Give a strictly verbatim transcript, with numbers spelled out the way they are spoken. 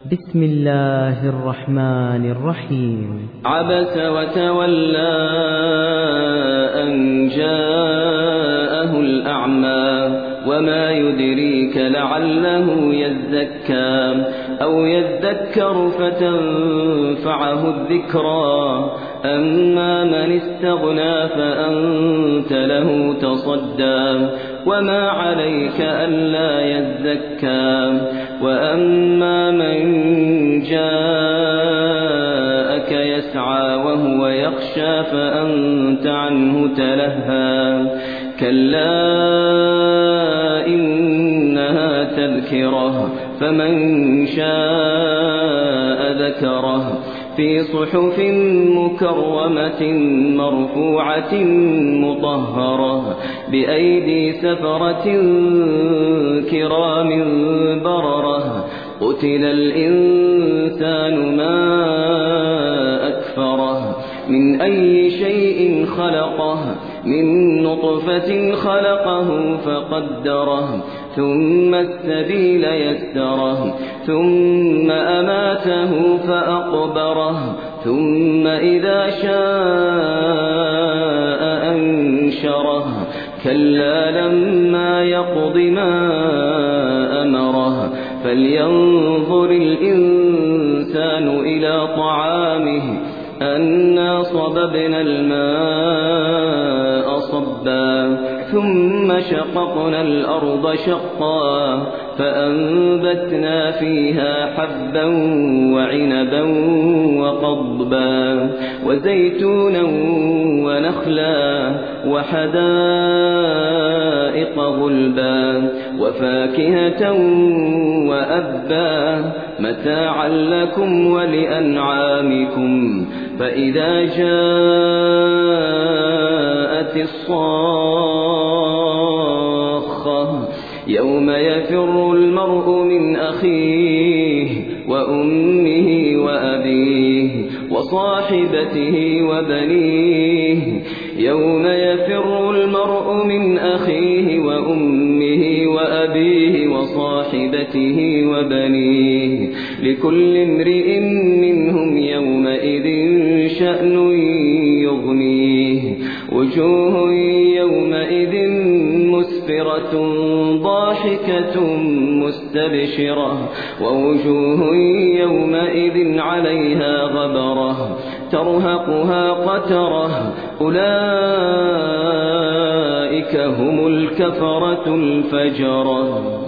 بسم الله الرحمن الرحيم. عبس وتولى أن جاءه الأعمى وما يدريك لعله يزكى أو يذكر فتنفعه الذكرى أما من استغنى فأنت له تصدى وما عليك ألا يزكى وأما من جاءك يسعى وهو يخشى فأنت عنه تلهى كلا إنها تذكرة فمن شاء ذكره في صحف مكرمة مرفوعة مطهرة بأيدي سفرة كرام بررة قتل الإنسان ما أكفره من أي شيء خلقه من نطفة خلقه فقدره ثم السبيل يسره ثم أماته فأقبره ثم إذا شاء أنشره كلا لما يقض ما أمره فلينظر الإنسان إلى طعامه أنا صببنا الماء صبا ثم شققنا الأرض شقا فأنبتنا فيها حبا وعنبا وقضبا وزيتونا ونخلا وحدائق غلبا وفاكهة وأبا متاعا لكم ولأنعامكم فإذا جاءت الصاخة يوم يفر المرء من أخيه وأمه وأبيه وصاحبته وبنيه يوم يفر المرء من أخيه وأمه وأبيه وصاحبته وبنيه لكل امرئ منهم يومئذ شأن يغنيه وجوه يومئذ مسفرة ضاحكة مستبشرة ووجوه يومئذ عليها غبرة ترهقها قترة أولئك هم الكفرة الفجرة.